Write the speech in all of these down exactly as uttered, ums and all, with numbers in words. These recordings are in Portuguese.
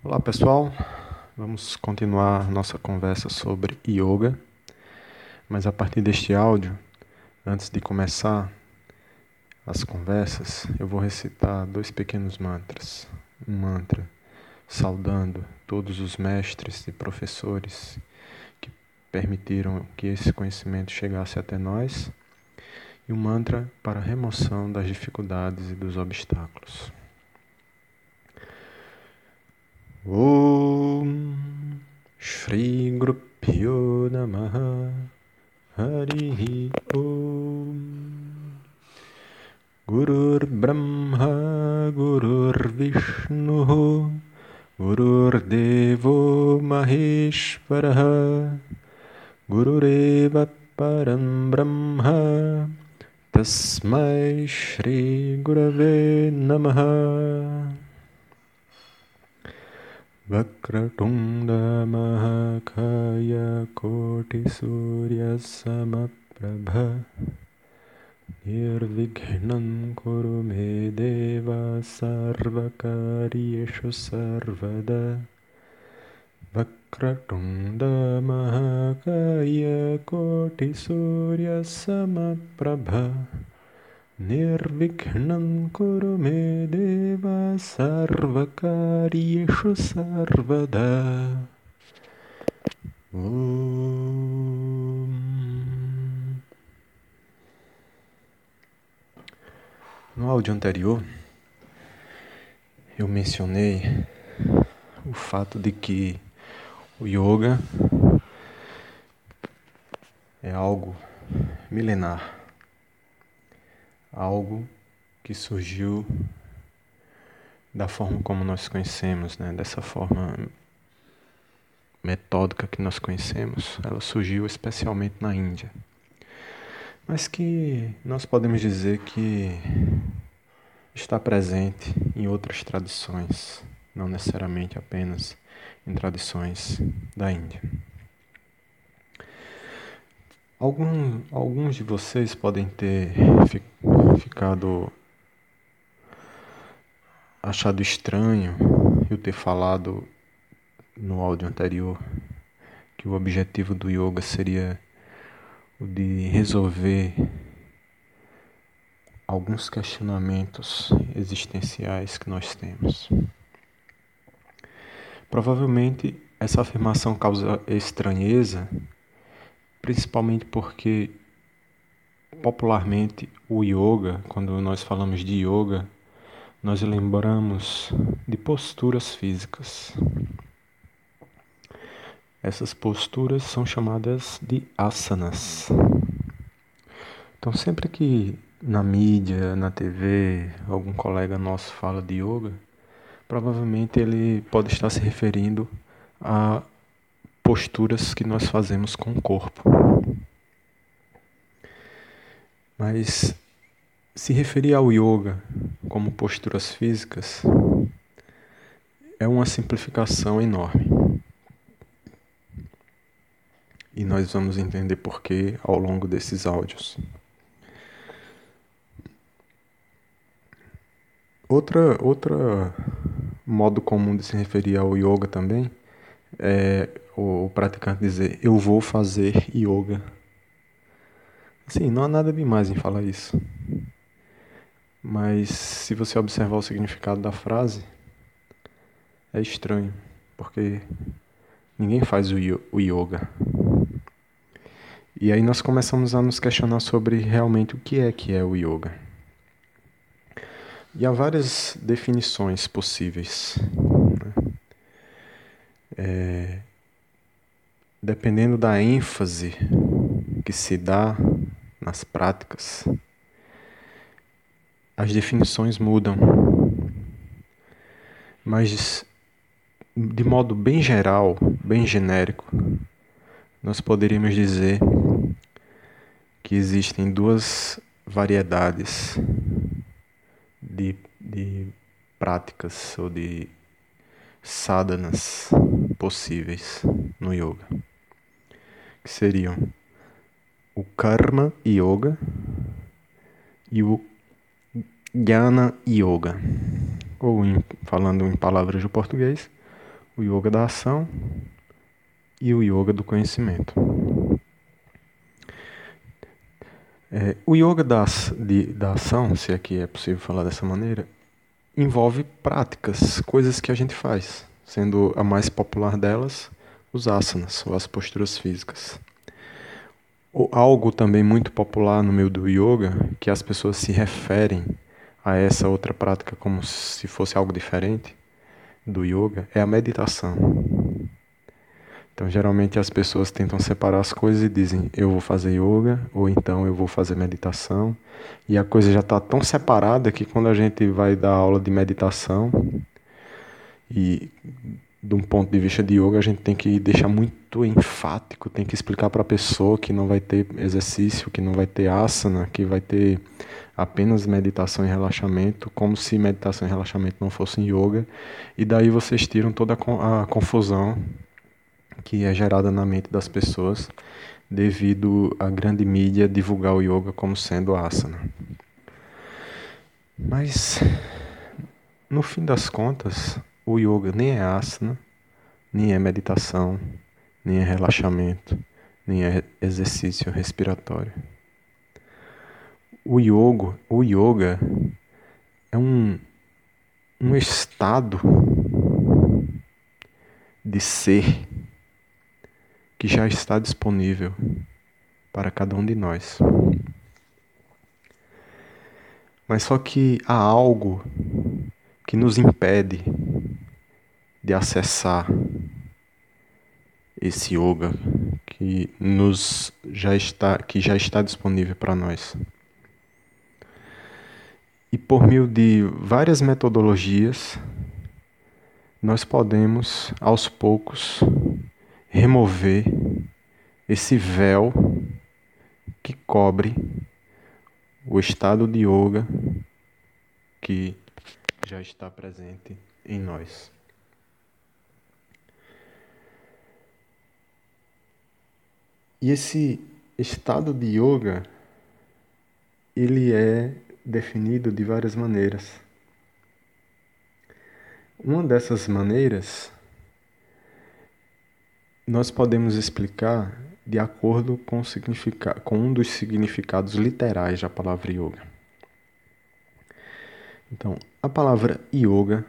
Olá pessoal, vamos continuar nossa conversa sobre yoga, mas a partir deste áudio, antes de começar as conversas, eu vou recitar dois pequenos mantras. Um mantra saudando todos os mestres e professores que permitiram que esse conhecimento chegasse até nós, e um mantra para a remoção das dificuldades e dos obstáculos. Om Shri Guru Pyo Namaha Harihi Om Gurur Brahma Gurur Vishnu Gurur Devo Maheshwaraha Gurureva Param Brahma Tasmai Shri Gurave Namaha. Vakratunda Mahakaya Koti Surya Samaprabha Nirvighnan Kuru Me Deva Sarvakaryeshu Sarvada. Vakratunda Mahakaya Koti Surya Samaprabha Nirvighnan Kuru Me Deva Sarvakaryeshu Sarvada. Om. No áudio anterior, eu mencionei o fato de que o yoga é algo milenar, algo que surgiu da forma como nós conhecemos, né? Dessa forma metódica que nós conhecemos. Ela surgiu especialmente na Índia, mas que nós podemos dizer que está presente em outras tradições, não necessariamente apenas em tradições da Índia. Algum, alguns de vocês podem ter fi, ficado achado estranho eu ter falado no áudio anterior que o objetivo do yoga seria o de resolver alguns questionamentos existenciais que nós temos. Provavelmente essa afirmação causa estranheza, principalmente porque popularmente o yoga, quando nós falamos de yoga, nós lembramos de posturas físicas. Essas posturas são chamadas de asanas. Então sempre que na mídia, na T V, algum colega nosso fala de yoga, provavelmente ele pode estar se referindo a posturas que nós fazemos com o corpo. Mas se referir ao yoga como posturas físicas é uma simplificação enorme. E nós vamos entender por quê ao longo desses áudios. Outra, outra modo comum de se referir ao yoga também é o praticante dizer: eu vou fazer yoga. Sim, não há nada demais em falar isso. Mas se você observar o significado da frase, é estranho, porque ninguém faz o yoga. E aí nós começamos a nos questionar sobre realmente o que é que é o yoga. E há várias definições possíveis, né? É, dependendo da ênfase que se dá nas práticas, as definições mudam. Mas, de modo bem geral, bem genérico, nós poderíamos dizer que existem duas variedades de, de práticas ou de sadhanas possíveis no yoga, que seriam o Karma Yoga e o Jnana Yoga, ou em, falando em palavras do português, o yoga da ação e o yoga do conhecimento. É, o yoga da, de, da ação, se aqui é possível falar dessa maneira, envolve práticas, coisas que a gente faz, sendo a mais popular delas os asanas, ou as posturas físicas. Ou algo também muito popular no meio do yoga, que as pessoas se referem a essa outra prática como se fosse algo diferente do yoga, é a meditação. Então, geralmente as pessoas tentam separar as coisas e dizem, eu vou fazer yoga, ou então eu vou fazer meditação. E a coisa já está tão separada que quando a gente vai dar aula de meditação, e de um ponto de vista de yoga, a gente tem que deixar muito enfático, tem que explicar para a pessoa que não vai ter exercício, que não vai ter asana, que vai ter apenas meditação e relaxamento, como se meditação e relaxamento não fossem yoga. E daí vocês tiram toda a confusão que é gerada na mente das pessoas devido à grande mídia divulgar o yoga como sendo asana. Mas, no fim das contas, o yoga nem é asana, nem é meditação, nem é relaxamento, nem é exercício respiratório. O yoga, o yoga é um, um estado de ser que já está disponível para cada um de nós. Mas só que há algo que nos impede de acessar esse yoga que nos já está que já está disponível para nós. E por meio de várias metodologias, nós podemos aos poucos remover esse véu que cobre o estado de yoga que já está presente em nós. E esse estado de yoga, ele é definido de várias maneiras. Uma dessas maneiras nós podemos explicar de acordo com, o significado, com um dos significados literais da palavra yoga. Então, a palavra yoga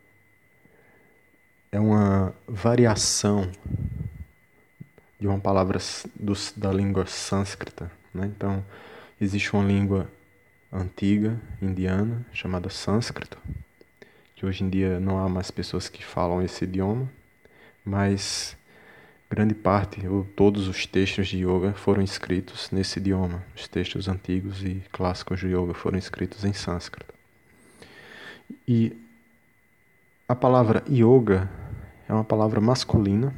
é uma variação de uma palavra do, da língua sânscrita, né? Então, existe uma língua antiga, indiana, chamada sânscrito, que hoje em dia não há mais pessoas que falam esse idioma, mas grande parte, ou todos os textos de yoga foram escritos nesse idioma. Os textos antigos e clássicos de yoga foram escritos em sânscrito. E a palavra yoga é uma palavra masculina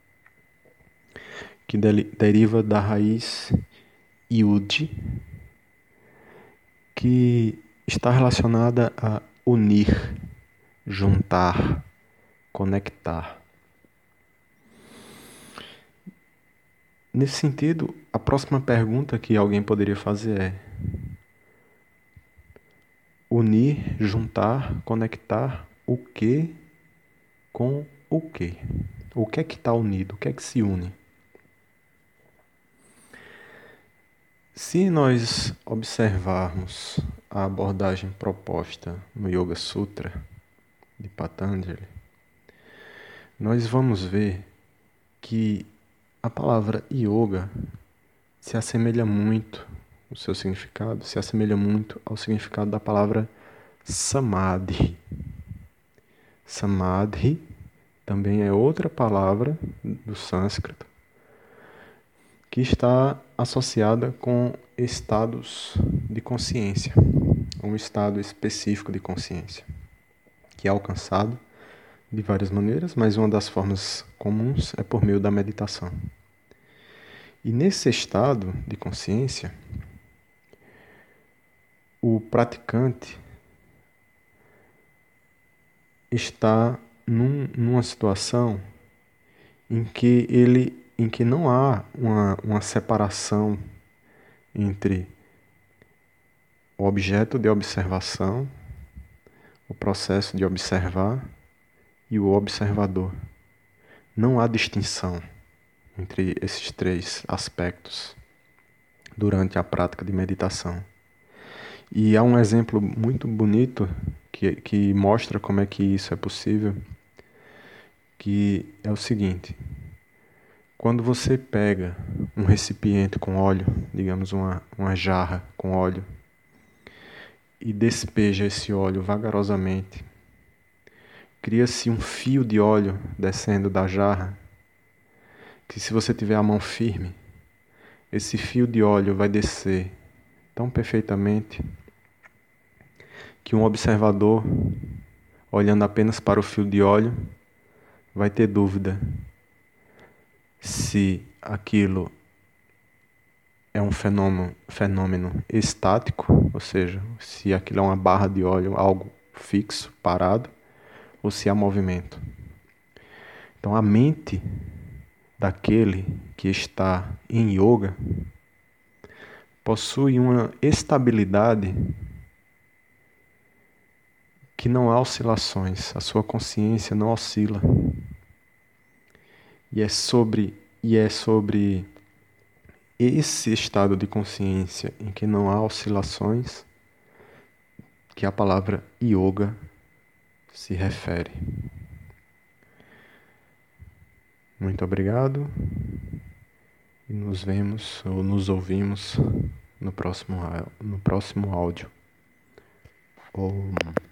que deriva da raiz yud, que está relacionada a unir, juntar, conectar. Nesse sentido, a próxima pergunta que alguém poderia fazer é: unir, juntar, conectar o que com o que? O que é que está unido? O que é que se une? Se nós observarmos a abordagem proposta no Yoga Sutra de Patanjali, nós vamos ver que a palavra yoga se assemelha muito, o seu significado se assemelha muito ao significado da palavra samadhi. Samadhi também é outra palavra do sânscrito que está associada com estados de consciência, um estado específico de consciência, que é alcançado de várias maneiras, mas uma das formas comuns é por meio da meditação. E nesse estado de consciência, o praticante está num, numa situação em que ele, em que não há uma, uma separação entre o objeto de observação, o processo de observar e o observador. não há distinção entre esses três aspectos durante a prática de meditação. E há um exemplo muito bonito que, que mostra como é que isso é possível, que é o seguinte: quando você pega um recipiente com óleo, digamos uma, uma jarra com óleo, e despeja esse óleo vagarosamente, cria-se um fio de óleo descendo da jarra, que se você tiver a mão firme, esse fio de óleo vai descer tão perfeitamente que um observador, olhando apenas para o fio de óleo, vai ter dúvida se aquilo é um fenômeno, fenômeno estático, ou seja, se aquilo é uma barra de óleo, algo fixo, parado, ou se há movimento. Então a mente daquele que está em yoga possui uma estabilidade que não há oscilações, a sua consciência não oscila. E é sobre, e é sobre esse estado de consciência em que não há oscilações que a palavra yoga se refere. Muito obrigado e nos vemos ou nos ouvimos no próximo, no próximo áudio. Om.